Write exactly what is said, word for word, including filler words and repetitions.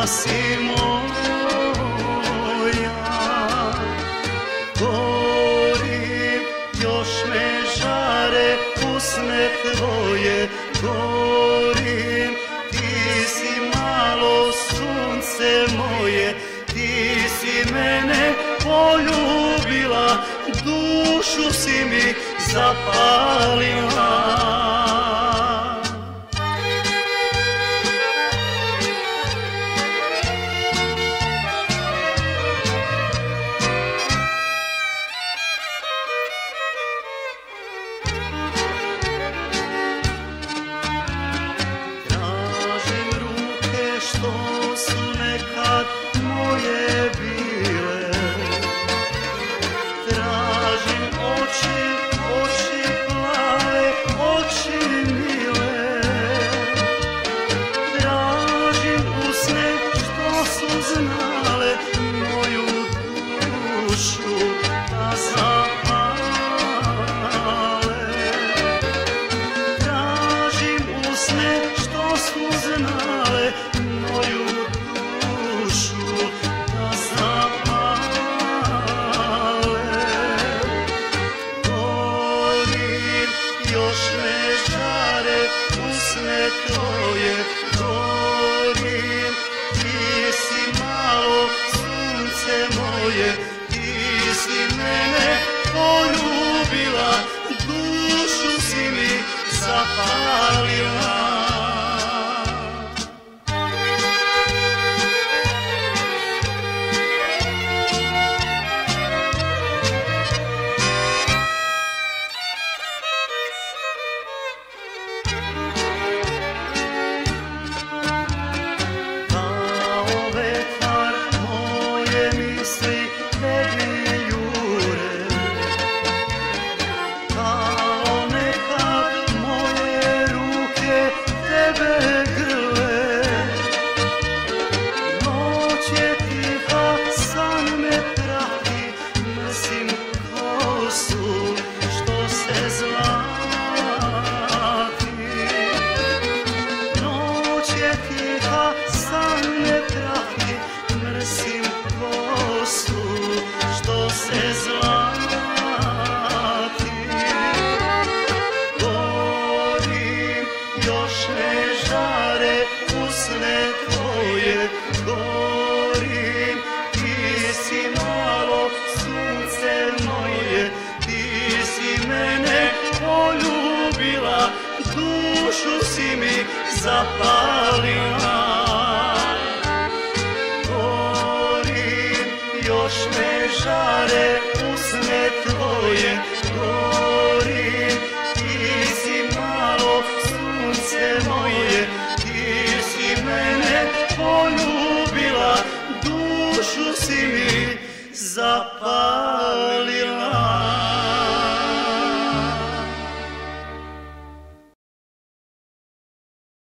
si moja. Gorim, još me žare usne tvoje, gorim, ti si malo sunce moje, ti si mene poljubila, dušu si mi zapalila. Tražim ruke što su nekad moje bile, tražim oči, oči plave, oči mile, tražim usne što su znale moju dušu da zapale, tražim usne što su znale moju dušu da zapale. Gorim, još me žare usne tvoje, gorim, ti si malo sunce moje, ti si mene poljubila, dušu si mi zapalila. Gorim, ti si malo sunce moje, ti si mene poljubila, dušu si mi zapalila. Gorim, još me žare usne tvoje, gorim, ti si malo sunce moje, ti si mene poljubila, dušu si mi zapalila.